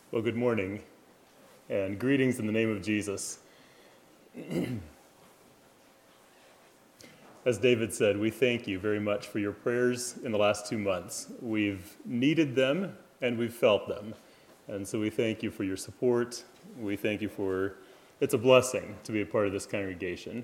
Well, good morning, and greetings in the name of Jesus. As David said, we thank you very much for your prayers in the last 2 months. We've needed them, and we've felt them. And so we thank you for your support. We thank you for, it's a blessing to be a part of this congregation.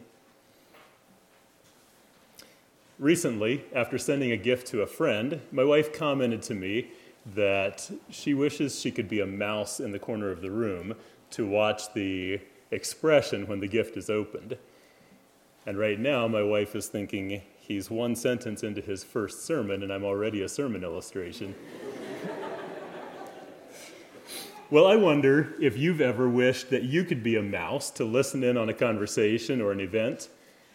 Recently, after sending a gift to a friend, my wife commented to me that she wishes she could be a mouse in the corner of the room to watch the expression when the gift is opened. And right now, my wife is thinking, he's one sentence into his first sermon, and I'm already a sermon illustration. Well, I wonder if you've ever wished that you could be a mouse to listen in on a conversation or an event.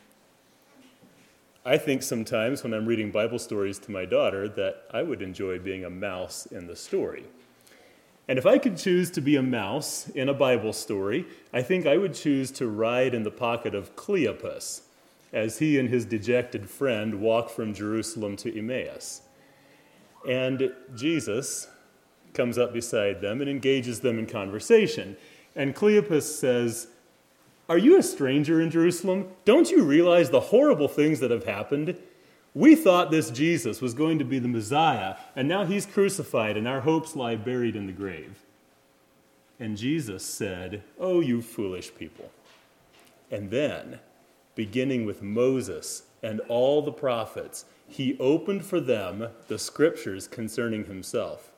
I think sometimes when I'm reading Bible stories to my daughter that I would enjoy being a mouse in the story. And if I could choose to be a mouse in a Bible story, I think I would choose to ride in the pocket of Cleopas as he and his dejected friend walk from Jerusalem to Emmaus. And Jesus comes up beside them and engages them in conversation. And Cleopas says, "Are you a stranger in Jerusalem? Don't you realize the horrible things that have happened? We thought this Jesus was going to be the Messiah, and now he's crucified, and our hopes lie buried in the grave." And Jesus said, "Oh, you foolish people." And then, beginning with Moses and all the prophets, he opened for them the scriptures concerning himself.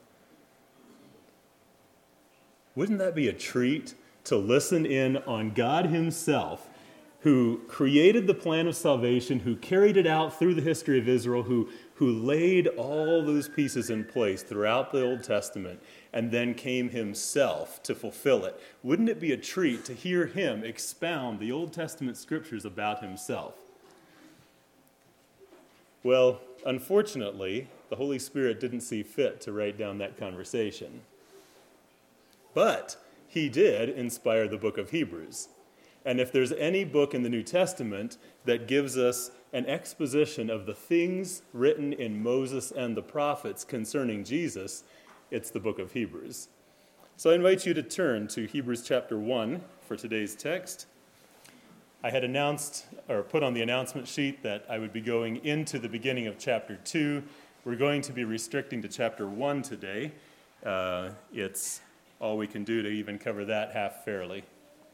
Wouldn't that be a treat to listen in on God himself, who created the plan of salvation, who carried it out through the history of Israel, who laid all those pieces in place throughout the Old Testament, and then came himself to fulfill it? Wouldn't it be a treat to hear him expound the Old Testament scriptures about himself? Well, unfortunately, the Holy Spirit didn't see fit to write down that conversation. But he did inspire the book of Hebrews. And if there's any book in the New Testament that gives us an exposition of the things written in Moses and the prophets concerning Jesus, it's the book of Hebrews. So I invite you to turn to Hebrews chapter 1 for today's text. I had announced, or put on the announcement sheet, that I would be going into the beginning of chapter 2. We're going to be restricting to chapter 1 today. It's all we can do to even cover that half fairly.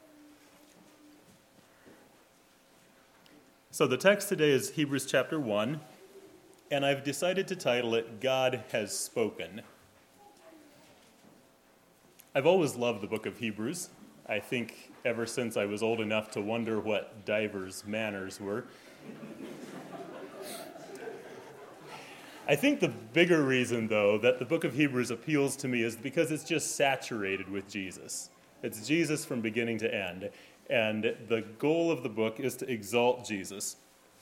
So the text today is Hebrews chapter 1, and I've decided to title it, God Has Spoken. I've always loved the book of Hebrews. I think ever since I was old enough to wonder what divers' manners were. I think the bigger reason, though, that the book of Hebrews appeals to me is because it's just saturated with Jesus. It's Jesus from beginning to end. And the goal of the book is to exalt Jesus.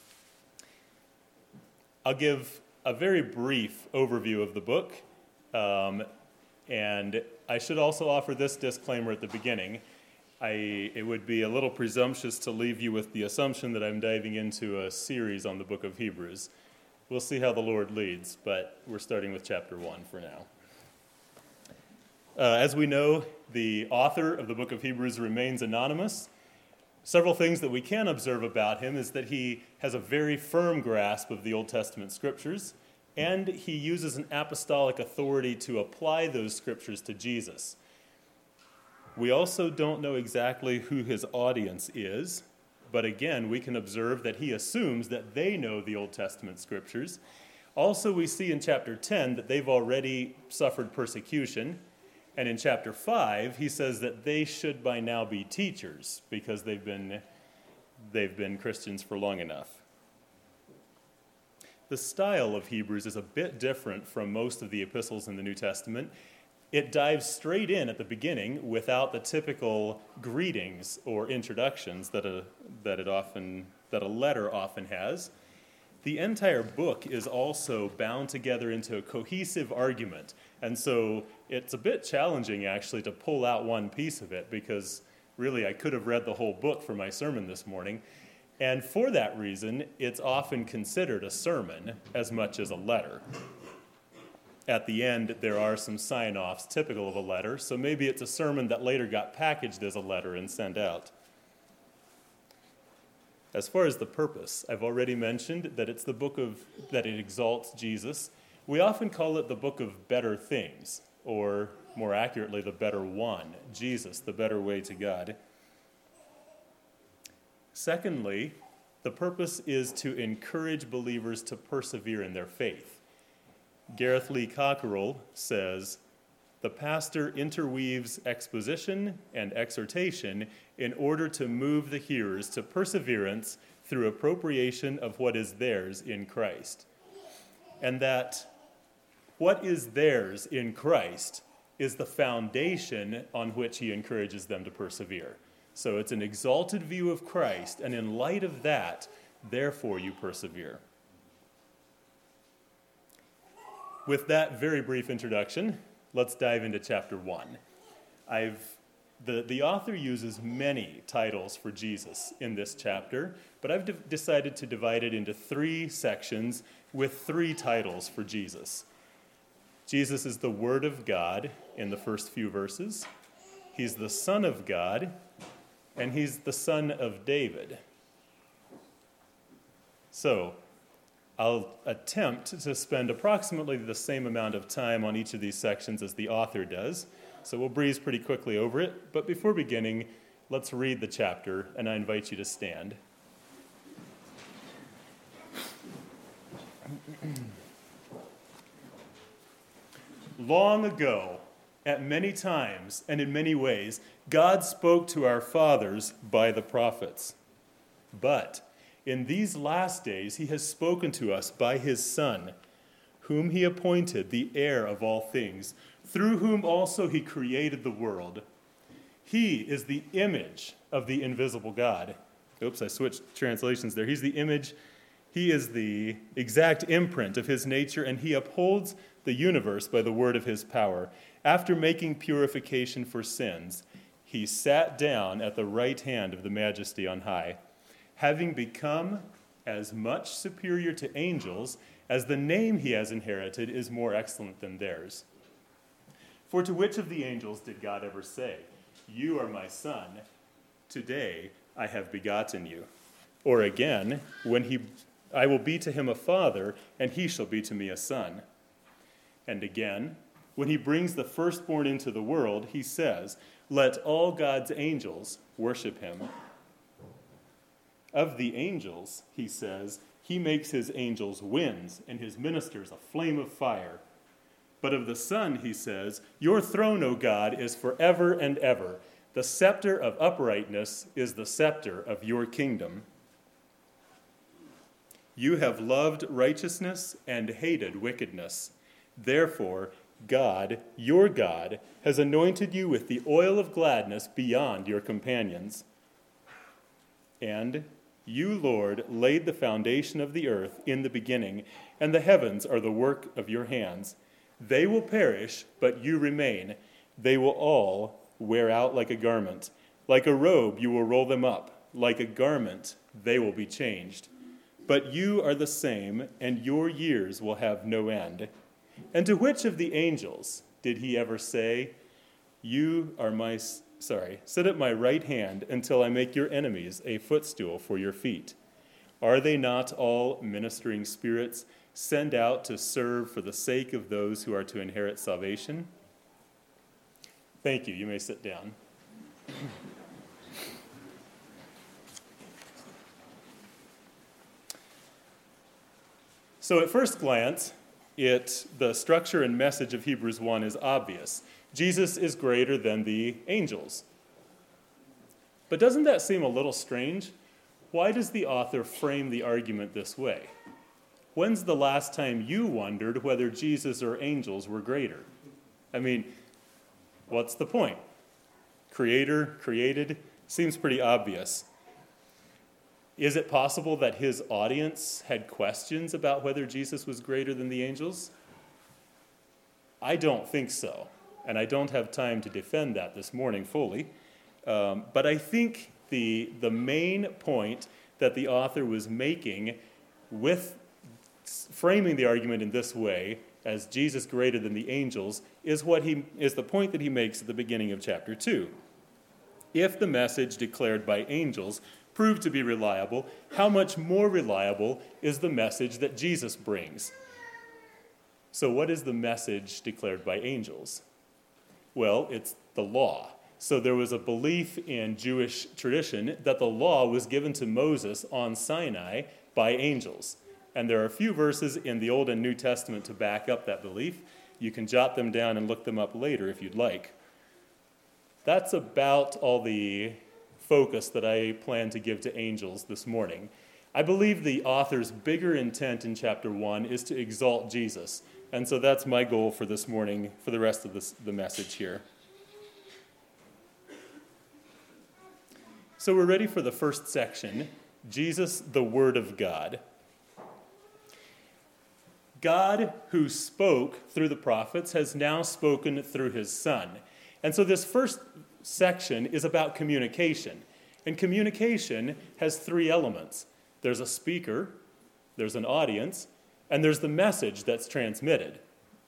I'll give a very brief overview of the book. And I should also offer this disclaimer at the beginning. It would be a little presumptuous to leave you with the assumption that I'm diving into a series on the book of Hebrews. We'll see how the Lord leads, but we're starting with chapter 1 for now. As we know, the author of the book of Hebrews remains anonymous. Several things that we can observe about him is that he has a very firm grasp of the Old Testament scriptures, and he uses an apostolic authority to apply those scriptures to Jesus. We also don't know exactly who his audience is, but again, we can observe that he assumes that they know the Old Testament scriptures. Also, we see in chapter 10 that they've already suffered persecution. And in chapter 5, he says that they should by now be teachers because they've been Christians for long enough. The style of Hebrews is a bit different from most of the epistles in the New Testament. It dives straight in at the beginning without the typical greetings or introductions that a letter often has. The entire book is also bound together into a cohesive argument, and so it's a bit challenging actually to pull out one piece of it because really I could have read the whole book for my sermon this morning, and for that reason it's often considered a sermon as much as a letter. at the end, there are some sign-offs typical of a letter, so maybe it's a sermon that later got packaged as a letter and sent out. As far as the purpose, I've already mentioned that it's the book that it exalts Jesus. We often call it the book of better things, or more accurately, the better one, Jesus, the better way to God. Secondly, the purpose is to encourage believers to persevere in their faith. Gareth Lee Cockerell says, "The pastor interweaves exposition and exhortation in order to move the hearers to perseverance through appropriation of what is theirs in Christ." And that what is theirs in Christ is the foundation on which he encourages them to persevere. So it's an exalted view of Christ, and in light of that, therefore you persevere. With that very brief introduction, let's dive into chapter 1. The author uses many titles for Jesus in this chapter, but I've decided to divide it into 3 sections with 3 titles for Jesus. Jesus is the Word of God in the first few verses. He's the Son of God, and he's the Son of David. So, I'll attempt to spend approximately the same amount of time on each of these sections as the author does, so we'll breeze pretty quickly over it. But before beginning, let's read the chapter, and I invite you to stand. Long ago, at many times and in many ways, God spoke to our fathers by the prophets. But in these last days, he has spoken to us by his Son, whom he appointed the heir of all things, through whom also he created the world. He is the image of the invisible God. Oops, I switched translations there. He's the image. He is the exact imprint of his nature, and he upholds the universe by the word of his power. After making purification for sins, he sat down at the right hand of the Majesty on high, having become as much superior to angels as the name he has inherited is more excellent than theirs. For to which of the angels did God ever say, "You are my son, today I have begotten you"? Or again, I will be to him a father, and he shall be to me a son. And again, when he brings the firstborn into the world, he says, "Let all God's angels worship him." Of the angels, he says, he makes his angels winds and his ministers a flame of fire. But of the Son, he says, "Your throne, O God, is forever and ever. The scepter of uprightness is the scepter of your kingdom. You have loved righteousness and hated wickedness. Therefore, God, your God, has anointed you with the oil of gladness beyond your companions. And you, Lord, laid the foundation of the earth in the beginning, and the heavens are the work of your hands. They will perish, but you remain. They will all wear out like a garment. Like a robe, you will roll them up. Like a garment, they will be changed. But you are the same, and your years will have no end." And to which of the angels did he ever say, sit at my right hand until I make your enemies a footstool for your feet? Are they not all ministering spirits sent out to serve for the sake of those who are to inherit salvation? Thank you. You may sit down. So at first glance, the structure and message of Hebrews 1 is obvious. Jesus is greater than the angels. But doesn't that seem a little strange? Why does the author frame the argument this way? When's the last time you wondered whether Jesus or angels were greater? I mean, what's the point? Creator, created, seems pretty obvious. Is it possible that his audience had questions about whether Jesus was greater than the angels? I don't think so, and I don't have time to defend that this morning fully. But I think the main point that the author was making with framing the argument in this way, as Jesus greater than the angels, is the point that he makes at the beginning of chapter 2. If the message declared by angels proved to be reliable, how much more reliable is the message that Jesus brings? So what is the message declared by angels? Well, it's the law. So there was a belief in Jewish tradition that the law was given to Moses on Sinai by angels. And there are a few verses in the Old and New Testament to back up that belief. You can jot them down and look them up later if you'd like. That's about all the focus that I plan to give to angels this morning. I believe the author's bigger intent in chapter 1 is to exalt Jesus. And so that's my goal for this morning, for the rest of the message here. So we're ready for the first section, Jesus, the Word of God. God, who spoke through the prophets, has now spoken through his Son. And so this first section is about communication. And communication has three elements. There's a speaker, there's an audience, and there's the message that's transmitted.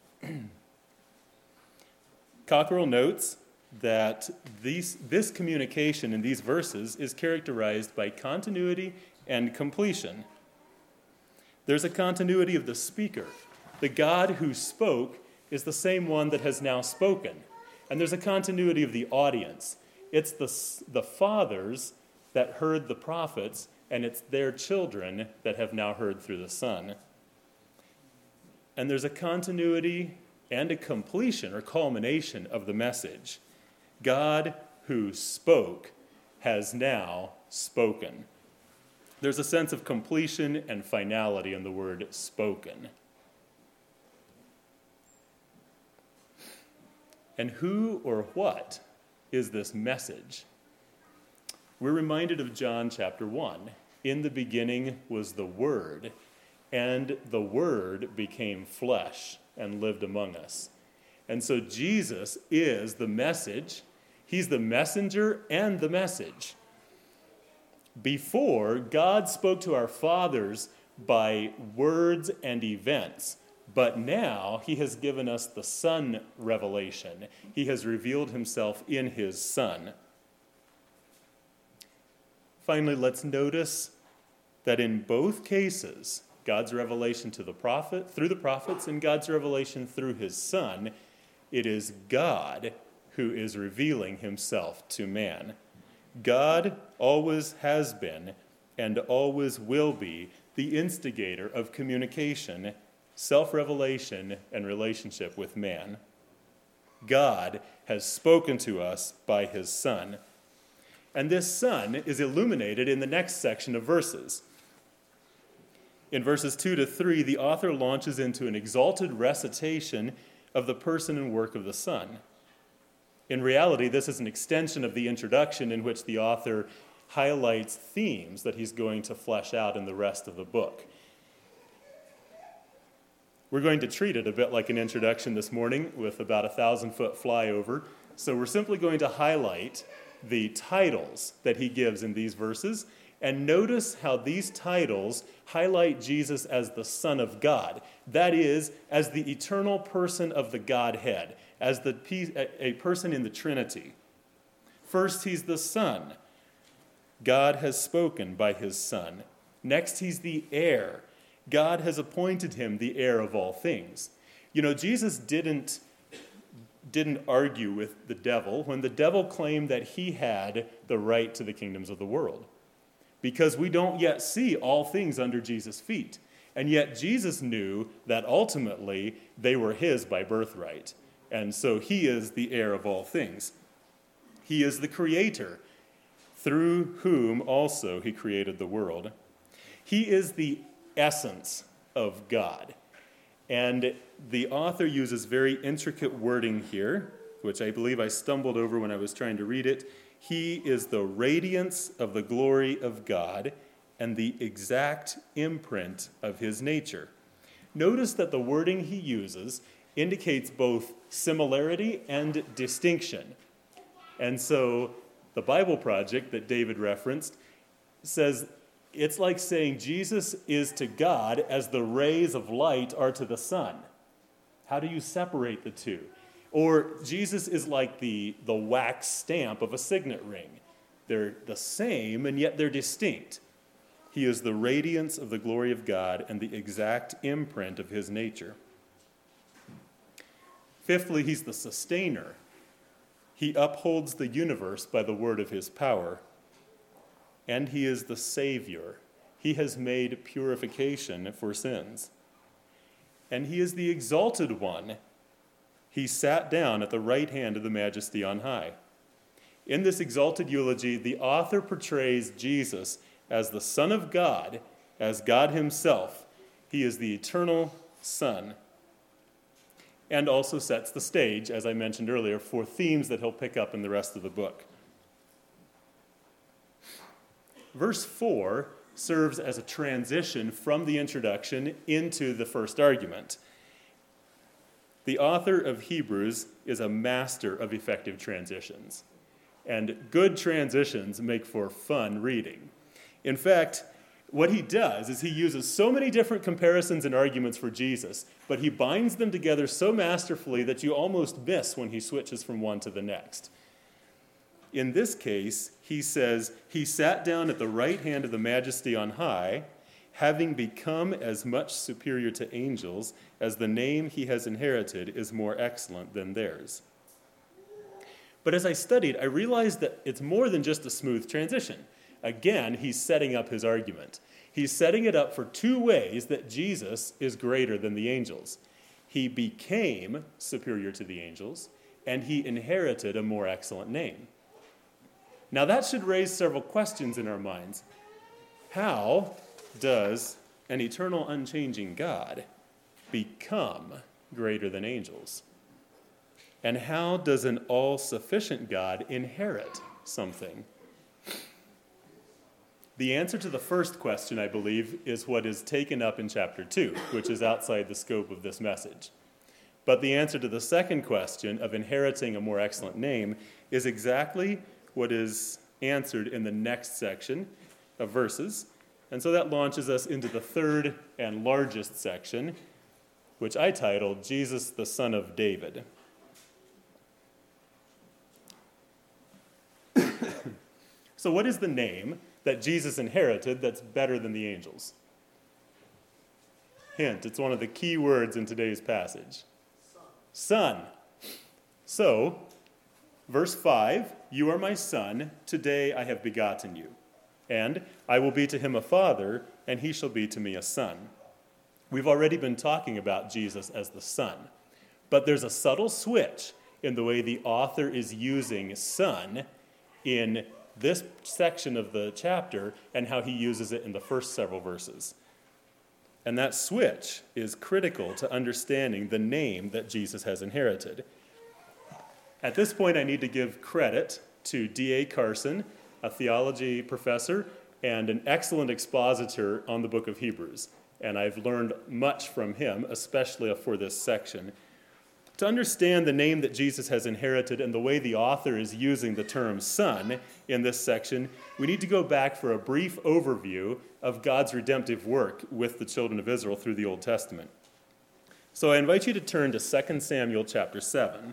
Cockerell notes that this communication in these verses is characterized by continuity and completion. There's a continuity of the speaker. The God who spoke is the same one that has now spoken. And there's a continuity of the audience. It's the fathers that heard the prophets, and it's their children that have now heard through the Son. And there's a continuity and a completion or culmination of the message. God who spoke has now spoken. There's a sense of completion and finality in the word spoken. And who or what is this message? We're reminded of John chapter 1. In the beginning was the Word, and the Word became flesh and lived among us. And so Jesus is the message. He's the messenger and the message. Before, God spoke to our fathers by words and events, but now he has given us the Son revelation. He has revealed himself in his Son. Finally, let's notice that in both cases, God's revelation to the prophet through the prophets and God's revelation through his Son, it is God who is revealing himself to man. God always has been and always will be the instigator of communication, self-revelation, and relationship with man. God has spoken to us by his Son. And this Son is illuminated in the next section of verses. In verses 2 to 3, the author launches into an exalted recitation of the person and work of the Son. In reality, this is an extension of the introduction in which the author highlights themes that he's going to flesh out in the rest of the book. We're going to treat it a bit like an introduction this morning with about a 1,000-foot flyover. So we're simply going to highlight the titles that he gives in these verses, and notice how these titles highlight Jesus as the Son of God. That is, as the eternal person of the Godhead, as a person in the Trinity. First, he's the Son. God has spoken by his Son. Next, he's the heir. God has appointed him the heir of all things. You know, Jesus didn't argue with the devil when the devil claimed that he had the right to the kingdoms of the world, because we don't yet see all things under Jesus' feet. And yet Jesus knew that ultimately they were his by birthright. And so he is the heir of all things. He is the creator, through whom also he created the world. He is the essence of God. And the author uses very intricate wording here, which I believe I stumbled over when I was trying to read it. He is the radiance of the glory of God and the exact imprint of his nature. Notice that the wording he uses indicates both similarity and distinction. And so the Bible Project that David referenced says it's like saying Jesus is to God as the rays of light are to the sun. How do you separate the two? Or Jesus is like the wax stamp of a signet ring. They're the same, and yet they're distinct. He is the radiance of the glory of God and the exact imprint of his nature. Fifthly, he's the sustainer. He upholds the universe by the word of his power. And he is the Savior. He has made purification for sins. And he is the exalted one. He sat down at the right hand of the Majesty on high. In this exalted eulogy, the author portrays Jesus as the Son of God, as God himself. He is the eternal Son. And also sets the stage, as I mentioned earlier, for themes that he'll pick up in the rest of the book. Verse 4 serves as a transition from the introduction into the first argument. The author of Hebrews is a master of effective transitions, and good transitions make for fun reading. In fact, what he does is he uses so many different comparisons and arguments for Jesus, but he binds them together so masterfully that you almost miss when he switches from one to the next. In this case, he says, he sat down at the right hand of the Majesty on high, having become as much superior to angels as the name he has inherited is more excellent than theirs. But as I studied, I realized that it's more than just a smooth transition. Again, he's setting up his argument. He's setting it up for two ways that Jesus is greater than the angels. He became superior to the angels, and he inherited a more excellent name. Now that should raise several questions in our minds. How does an eternal, unchanging God become greater than angels? And how does an all-sufficient God inherit something? The answer to the first question, I believe, is what is taken up in chapter 2, which is outside the scope of this message. But the answer to the second question of inheriting a more excellent name is exactly what is answered in the next section of verses. And so that launches us into the third and largest section, which I titled, Jesus, the Son of David. So what is the name that Jesus inherited that's better than the angels? Hint, it's one of the key words in today's passage. Son. So, verse 5, you are my son, today I have begotten you. And I will be to him a father, and he shall be to me a son. We've already been talking about Jesus as the Son, but there's a subtle switch in the way the author is using son in this section of the chapter and how he uses it in the first several verses. And that switch is critical to understanding the name that Jesus has inherited. At this point, I need to give credit to D.A. Carson, a theology professor and an excellent expositor on the book of Hebrews. And I've learned much from him, especially for this section. To understand the name that Jesus has inherited and the way the author is using the term son in this section, we need to go back for a brief overview of God's redemptive work with the children of Israel through the Old Testament. So I invite you to turn to 2 Samuel chapter 7.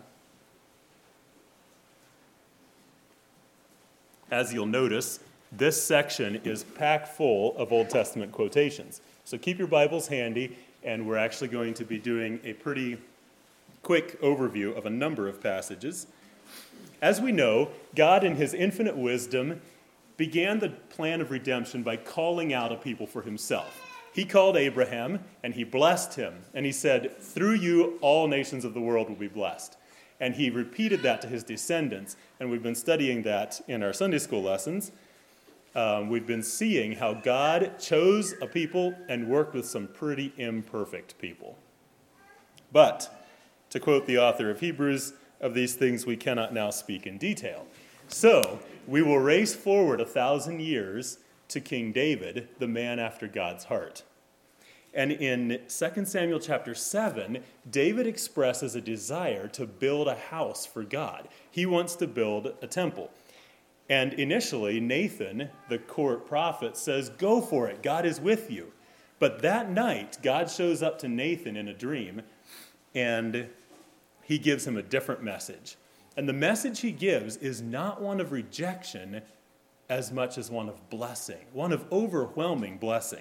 As you'll notice, this section is packed full of Old Testament quotations. So keep your Bibles handy, and we're actually going to be doing a pretty quick overview of a number of passages. As we know, God in his infinite wisdom began the plan of redemption by calling out a people for himself. He called Abraham, and he blessed him, and he said, through you all nations of the world will be blessed. And he repeated that to his descendants, and we've been studying that in our Sunday school lessons. We've been seeing how God chose a people and worked with some pretty imperfect people. But, to quote the author of Hebrews, of these things we cannot now speak in detail. So, we will race forward 1,000 years to King David, the man after God's heart. And in 2 Samuel chapter 7, David expresses a desire to build a house for God. He wants to build a temple. And initially, Nathan, the court prophet, says, go for it, God is with you. But that night, God shows up to Nathan in a dream, and he gives him a different message. And the message he gives is not one of rejection as much as one of blessing, one of overwhelming blessing.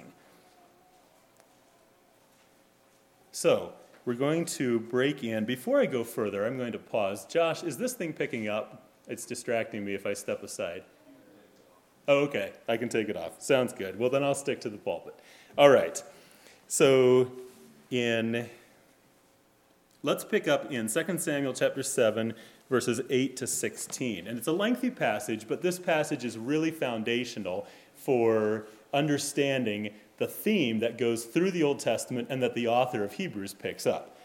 So, we're going to break in. Before I go further, I'm going to pause. Josh, is this thing picking up? It's distracting me if I step aside. Oh, okay. I can take it off. Sounds good. Well, then I'll stick to the pulpit. All right. So, let's pick up in 2 Samuel chapter 7, verses 8 to 16. And it's a lengthy passage, but this passage is really foundational for understanding the theme that goes through the Old Testament and that the author of Hebrews picks up.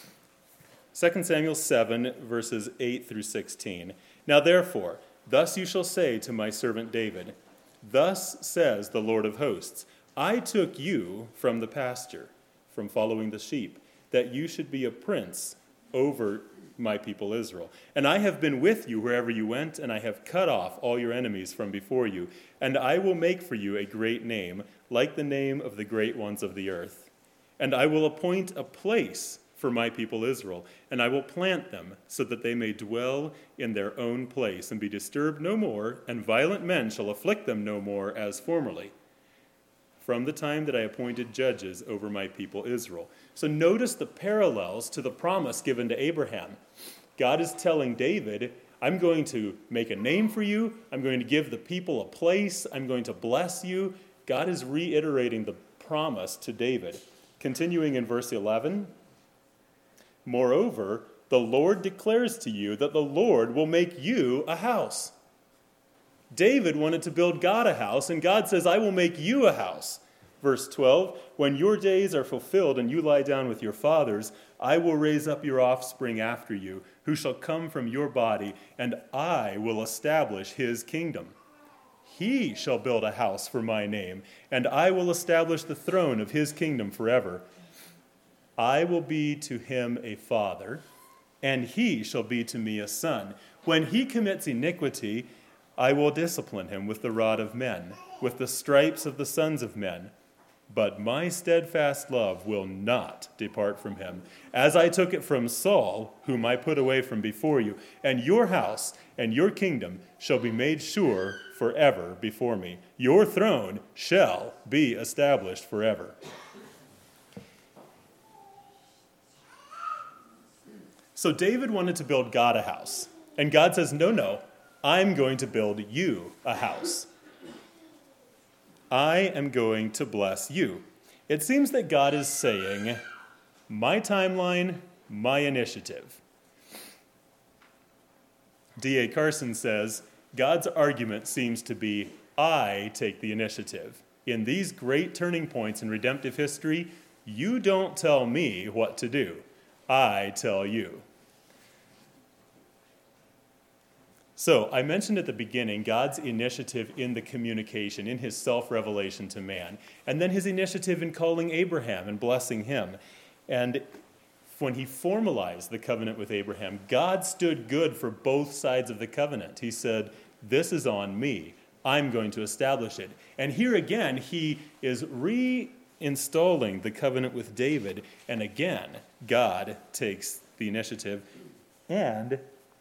2 Samuel 7, verses 8 through 16. Now therefore, thus you shall say to my servant David, thus says the Lord of hosts, I took you from the pasture, from following the sheep, that you should be a prince over my people Israel. And I have been with you wherever you went, and I have cut off all your enemies from before you. And I will make for you a great name, like the name of the great ones of the earth. And I will appoint a place for my people Israel, and I will plant them so that they may dwell in their own place and be disturbed no more, and violent men shall afflict them no more as formerly, from the time that I appointed judges over my people Israel. So notice the parallels to the promise given to Abraham. God is telling David, I'm going to make a name for you. I'm going to give the people a place. I'm going to bless you. God is reiterating the promise to David. Continuing in verse 11, moreover, the Lord declares to you that the Lord will make you a house. David wanted to build God a house, and God says, I will make you a house. Verse 12, when your days are fulfilled and you lie down with your fathers, I will raise up your offspring after you, who shall come from your body, and I will establish his kingdom. He shall build a house for my name, and I will establish the throne of his kingdom forever. I will be to him a father, and he shall be to me a son. When he commits iniquity, I will discipline him with the rod of men, with the stripes of the sons of men. But my steadfast love will not depart from him, as I took it from Saul, whom I put away from before you. And your house and your kingdom shall be made sure forever before me. Your throne shall be established forever. So David wanted to build God a house. And God says, no, I'm going to build you a house. I am going to bless you. It seems that God is saying, my timeline, my initiative. D.A. Carson says, God's argument seems to be, I take the initiative. In these great turning points in redemptive history, you don't tell me what to do. I tell you. So, I mentioned at the beginning God's initiative in the communication, in his self-revelation to man, and then his initiative in calling Abraham and blessing him. And when he formalized the covenant with Abraham, God stood good for both sides of the covenant. He said, this is on me. I'm going to establish it. And here again, he is reinstalling the covenant with David, and again, God takes the initiative, and,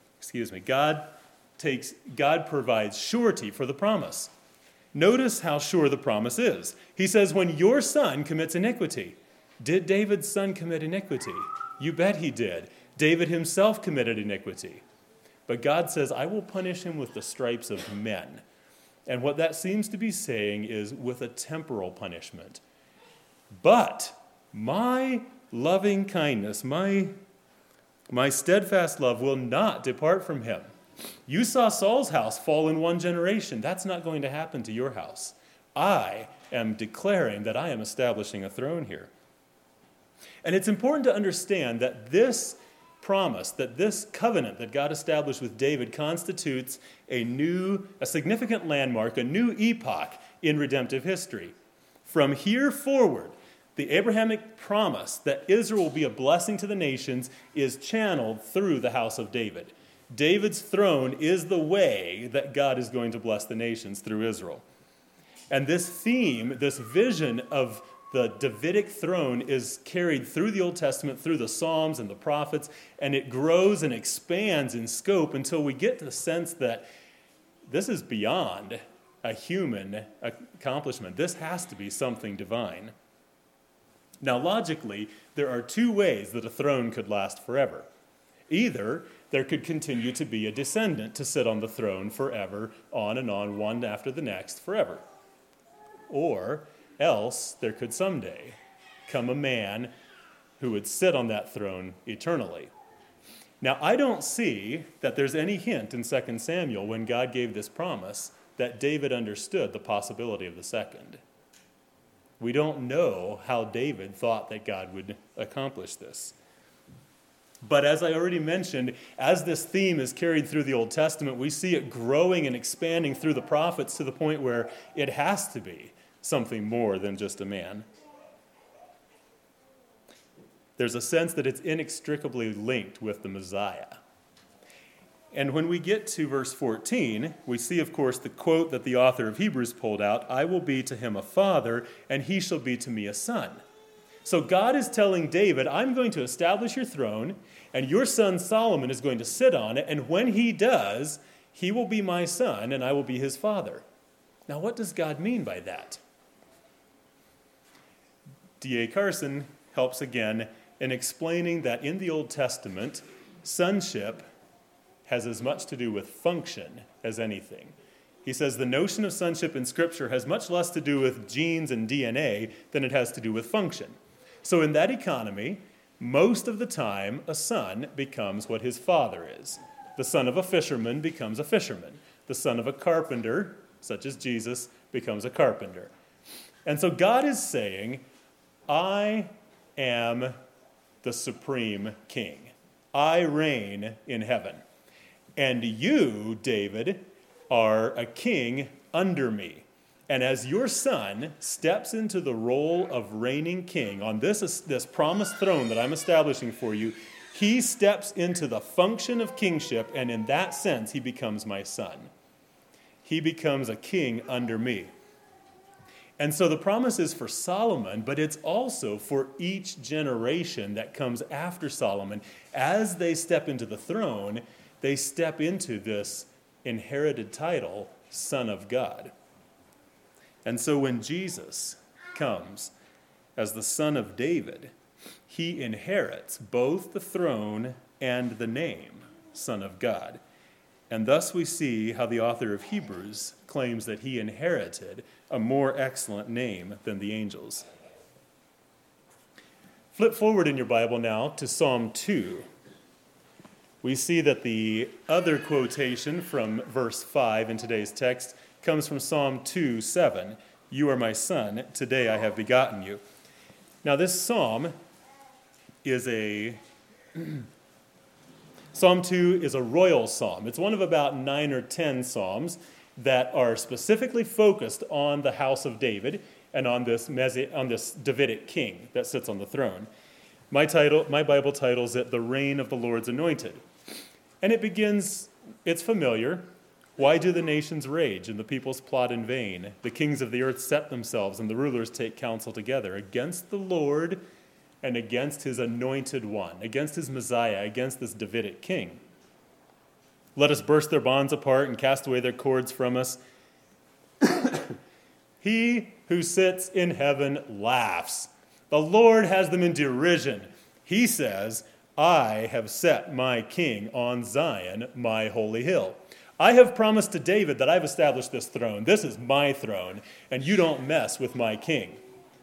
God provides surety for the promise. Notice how sure the promise is. He says, when your son commits iniquity. Did David's son commit iniquity? You bet he did. David himself committed iniquity. But God says, I will punish him with the stripes of men. And what that seems to be saying is with a temporal punishment. But my loving kindness, my steadfast love will not depart from him. You saw Saul's house fall in one generation. That's not going to happen to your house. I am declaring that I am establishing a throne here. And it's important to understand that this promise, that this covenant that God established with David constitutes a significant landmark, a new epoch in redemptive history. From here forward, the Abrahamic promise that Israel will be a blessing to the nations is channeled through the house of David. David's throne is the way that God is going to bless the nations through Israel. And this theme, this vision of the Davidic throne is carried through the Old Testament, through the Psalms and the prophets, and it grows and expands in scope until we get to the sense that this is beyond a human accomplishment. This has to be something divine. Now, logically, there are two ways that a throne could last forever. Either there could continue to be a descendant to sit on the throne forever, on and on, one after the next, forever. Or else there could someday come a man who would sit on that throne eternally. Now, I don't see that there's any hint in 2 Samuel when God gave this promise that David understood the possibility of the second. We don't know how David thought that God would accomplish this. But as I already mentioned, as this theme is carried through the Old Testament, we see it growing and expanding through the prophets to the point where it has to be something more than just a man. There's a sense that it's inextricably linked with the Messiah. And when we get to verse 14, we see, of course, the quote that the author of Hebrews pulled out, "I will be to him a father, and he shall be to me a son." So God is telling David, I'm going to establish your throne, and your son Solomon is going to sit on it, and when he does, he will be my son, and I will be his father. Now, what does God mean by that? D.A. Carson helps again in explaining that in the Old Testament, sonship has as much to do with function as anything. He says the notion of sonship in Scripture has much less to do with genes and DNA than it has to do with function. So in that economy, most of the time, a son becomes what his father is. The son of a fisherman becomes a fisherman. The son of a carpenter, such as Jesus, becomes a carpenter. And so God is saying, I am the supreme king. I reign in heaven. And you, David, are a king under me. And as your son steps into the role of reigning king on this promised throne that I'm establishing for you, he steps into the function of kingship, and in that sense, he becomes my son. He becomes a king under me. And so the promise is for Solomon, but it's also for each generation that comes after Solomon. As they step into the throne, they step into this inherited title, Son of God. And so when Jesus comes as the Son of David, he inherits both the throne and the name, Son of God. And thus we see how the author of Hebrews claims that he inherited a more excellent name than the angels. Flip forward in your Bible now to Psalm 2. We see that the other quotation from verse 5 in today's text comes from Psalm 2:7. You are my son, today I have begotten you. Now this psalm is Psalm 2 is a royal psalm. It's one of about 9 or 10 psalms that are specifically focused on the house of David and on this Davidic king that sits on the throne. My Bible titles it The Reign of the Lord's Anointed. And it begins, it's familiar. Why do the nations rage and the peoples plot in vain? The kings of the earth set themselves and the rulers take counsel together against the Lord and against his anointed one, against his Messiah, against this Davidic king. Let us burst their bonds apart and cast away their cords from us. He who sits in heaven laughs. The Lord has them in derision. He says, I have set my king on Zion, my holy hill. I have promised to David that I've established this throne. This is my throne, and you don't mess with my king.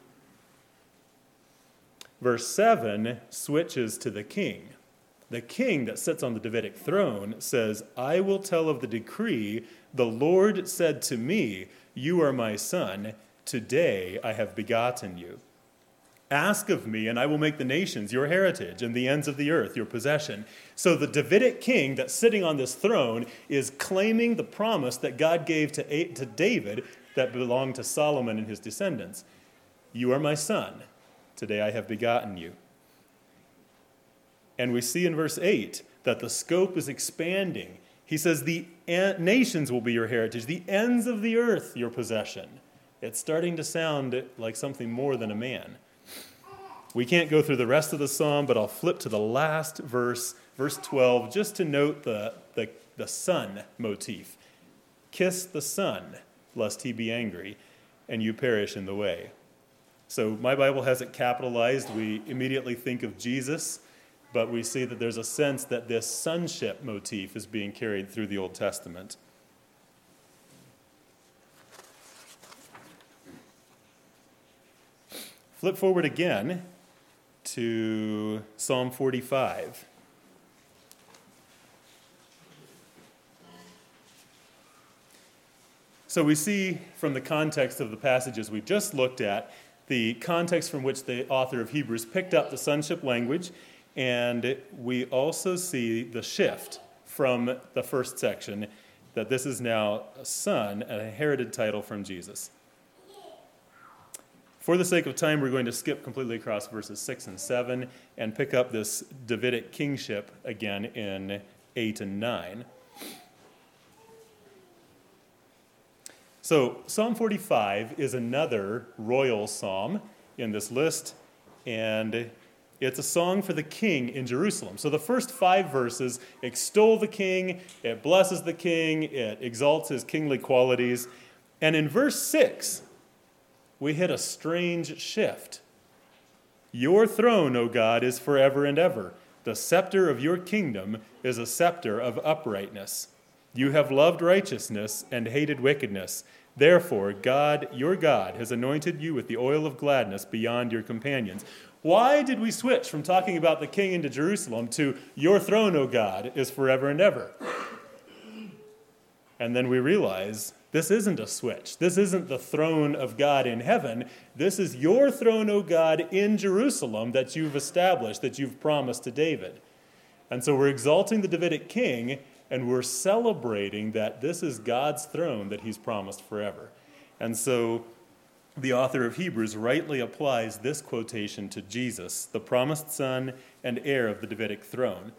Verse 7 switches to the king. The king that sits on the Davidic throne says, I will tell of the decree. The Lord said to me, you are my son. Today I have begotten you. Ask of me, and I will make the nations your heritage and the ends of the earth your possession. So the Davidic king that's sitting on this throne is claiming the promise that God gave to David that belonged to Solomon and his descendants. You are my son. Today I have begotten you. And we see in verse 8 that the scope is expanding. He says the nations will be your heritage, the ends of the earth your possession. it's starting to sound like something more than a man. We can't go through the rest of the psalm, but I'll flip to the last verse, verse 12, just to note the son motif. Kiss the Son, lest he be angry, and you perish in the way. So my Bible has it capitalized. We immediately think of Jesus, but we see that there's a sense that this sonship motif is being carried through the Old Testament. Flip forward again to Psalm 45. So we see from the context of the passages we just looked at, the context from which the author of Hebrews picked up the sonship language, and we also see the shift from the first section, that this is now a son, an inherited title from Jesus. For the sake of time, we're going to skip completely across verses 6 and 7 and pick up this Davidic kingship again in 8 and 9. So Psalm 45 is another royal psalm in this list, and it's a song for the king in Jerusalem. So the first 5 verses extol the king, it blesses the king, it exalts his kingly qualities. And in verse 6, we hit a strange shift. Your throne, O God, is forever and ever. The scepter of your kingdom is a scepter of uprightness. You have loved righteousness and hated wickedness. Therefore, God, your God, has anointed you with the oil of gladness beyond your companions. Why did we switch from talking about the king into Jerusalem to your throne, O God, is forever and ever? And then we realize this isn't a switch. This isn't the throne of God in heaven. This is your throne, O God, in Jerusalem that you've established, that you've promised to David. And so we're exalting the Davidic king, and we're celebrating that this is God's throne that he's promised forever. And so the author of Hebrews rightly applies this quotation to Jesus, the promised son and heir of the Davidic throne.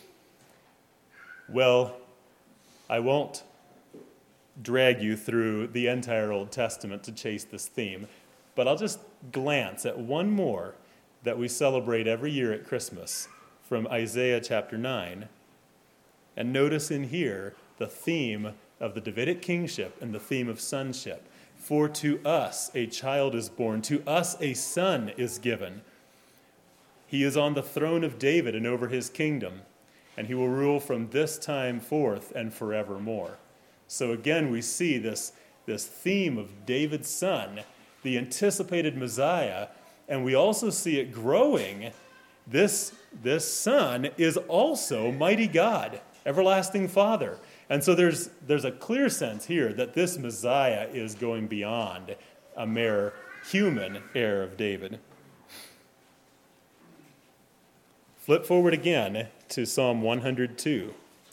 Well, I won't drag you through the entire Old Testament to chase this theme, but I'll just glance at one more that we celebrate every year at Christmas from Isaiah chapter 9. And notice in here the theme of the Davidic kingship and the theme of sonship. For to us a child is born, to us a son is given. He is on the throne of David and over his kingdom, and he will rule from this time forth and forevermore. So again, we see this theme of David's son, the anticipated Messiah, and we also see it growing. This son is also mighty God, everlasting Father. And so there's a clear sense here that this Messiah is going beyond a mere human heir of David. Flip forward again to Psalm 102.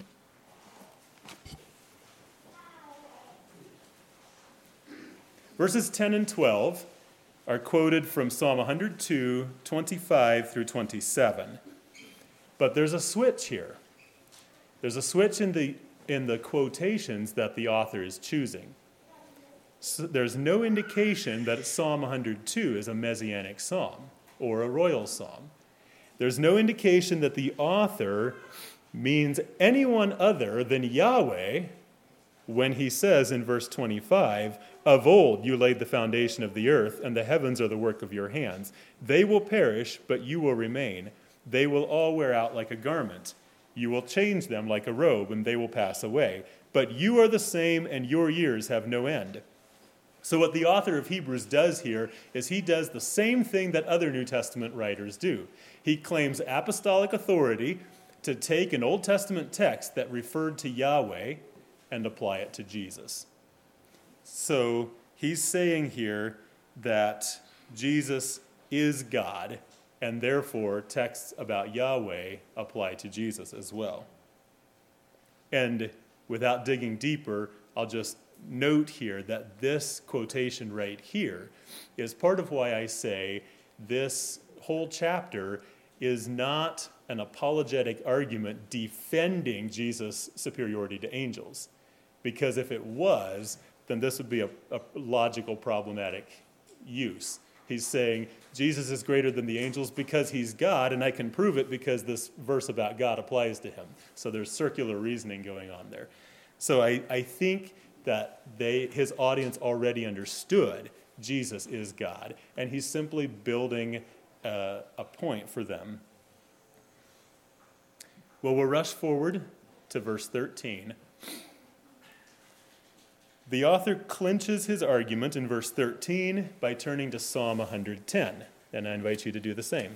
Verses 10 and 12 are quoted from Psalm 102, 25 through 27. But there's a switch here. There's a switch in the quotations that the author is choosing. So there's no indication that Psalm 102 is a messianic psalm or a royal psalm. There's no indication that the author means anyone other than Yahweh when he says in verse 25, of old you laid the foundation of the earth, and the heavens are the work of your hands. They will perish, but you will remain. They will all wear out like a garment. You will change them like a robe, and they will pass away. But you are the same, and your years have no end. So what the author of Hebrews does here is he does the same thing that other New Testament writers do. He claims apostolic authority to take an Old Testament text that referred to Yahweh and apply it to Jesus. So he's saying here that Jesus is God, and therefore texts about Yahweh apply to Jesus as well. And without digging deeper, I'll just note here that this quotation right here is part of why I say this whole chapter is not an apologetic argument defending Jesus' superiority to angels. Because if it was, then this would be a logical, problematic use. He's saying Jesus is greater than the angels because he's God, and I can prove it because this verse about God applies to him. So there's circular reasoning going on there. So I think that his audience already understood Jesus is God, and he's simply building a point for them. Well, we'll rush forward to verse 13. The author clinches his argument in verse 13 by turning to Psalm 110, and I invite you to do the same.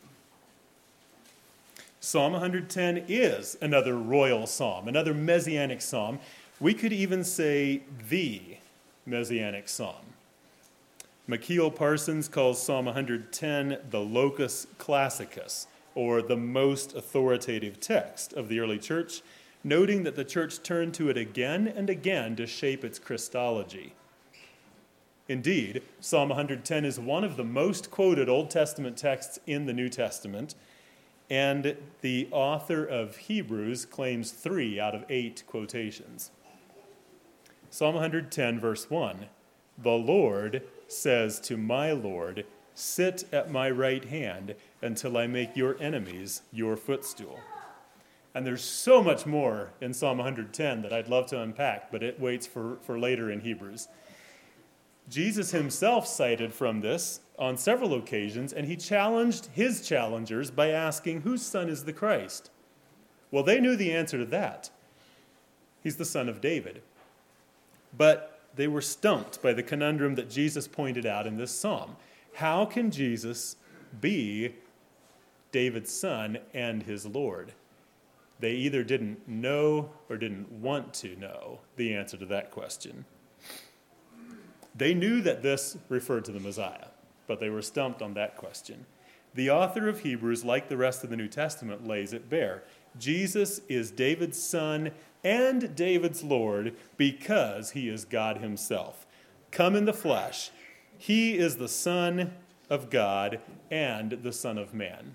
Psalm 110 is another royal psalm, another messianic psalm. We could even say the messianic psalm. McKeel Parsons calls Psalm 110 the locus classicus, or the most authoritative text of the early church, noting that the church turned to it again and again to shape its Christology. Indeed, Psalm 110 is one of the most quoted Old Testament texts in the New Testament, and the author of Hebrews claims 3 out of 8 quotations. Psalm 110, verse 1, "The Lord says to my Lord, sit at my right hand until I make your enemies your footstool." And there's so much more in Psalm 110 that I'd love to unpack, but it waits for later in Hebrews. Jesus himself cited from this on several occasions, and he challenged his challengers by asking, whose son is the Christ? Well, they knew the answer to that. He's the son of David. But they were stumped by the conundrum that Jesus pointed out in this psalm. How can Jesus be David's son and his Lord? They either didn't know or didn't want to know the answer to that question. They knew that this referred to the Messiah, but they were stumped on that question. The author of Hebrews, like the rest of the New Testament, lays it bare. Jesus is David's son and David's Lord because he is God himself. Come in the flesh. He is the Son of God and the Son of Man.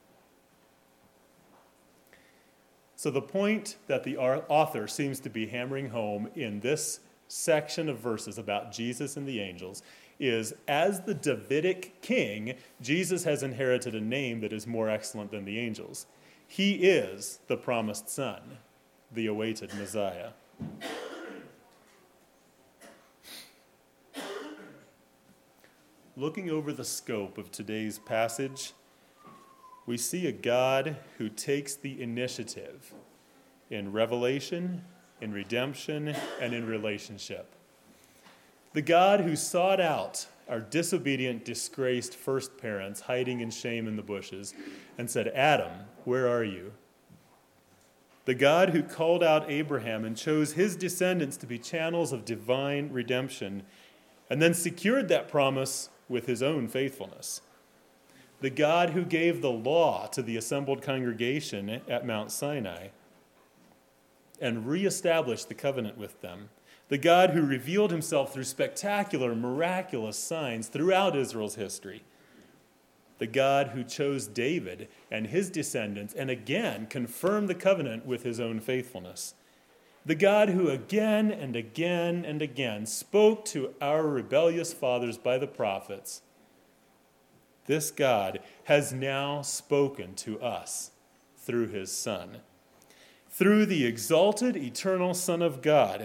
So the point that the author seems to be hammering home in this section of verses about Jesus and the angels is, as the Davidic king, Jesus has inherited a name that is more excellent than the angels. He is the promised son, the awaited Messiah. Looking over the scope of today's passage, we see a God who takes the initiative in revelation, in redemption, and in relationship. The God who sought out our disobedient, disgraced first parents hiding in shame in the bushes and said, Adam, where are you? The God who called out Abraham and chose his descendants to be channels of divine redemption and then secured that promise with his own faithfulness. The God who gave the law to the assembled congregation at Mount Sinai and reestablished the covenant with them. The God who revealed himself through spectacular, miraculous signs throughout Israel's history. The God who chose David and his descendants and again confirmed the covenant with his own faithfulness. The God who again and again and again spoke to our rebellious fathers by the prophets. This God has now spoken to us through his Son. Through the exalted, eternal Son of God,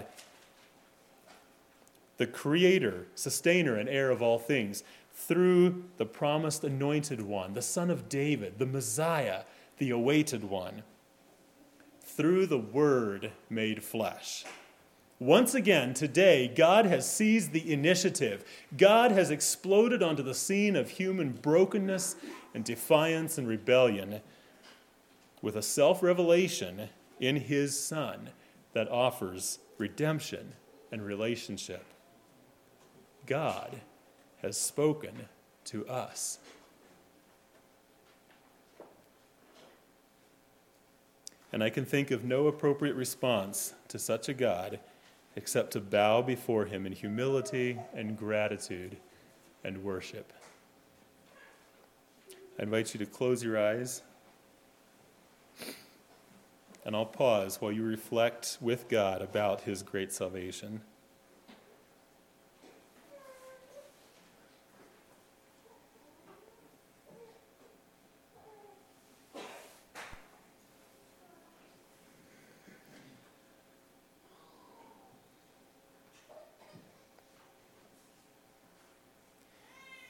the creator, sustainer, and heir of all things, through the promised anointed one, the Son of David, the Messiah, the awaited one, through the Word made flesh. Once again, today, God has seized the initiative. God has exploded onto the scene of human brokenness and defiance and rebellion with a self-revelation in his Son that offers redemption and relationship. God has spoken to us. And I can think of no appropriate response to such a God except to bow before him in humility and gratitude and worship. I invite you to close your eyes, and I'll pause while you reflect with God about his great salvation.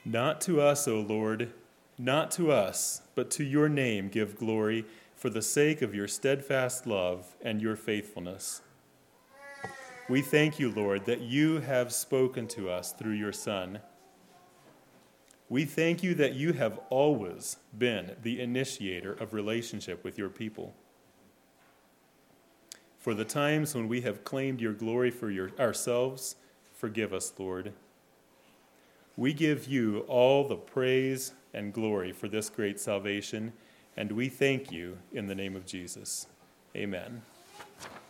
Not to us, O Lord, not to us, but to your name give glory for the sake of your steadfast love and your faithfulness. We thank you, Lord, that you have spoken to us through your Son. We thank you that you have always been the initiator of relationship with your people. For the times when we have claimed your glory for ourselves, forgive us, Lord. We give you all the praise and glory for this great salvation, and we thank you in the name of Jesus. Amen.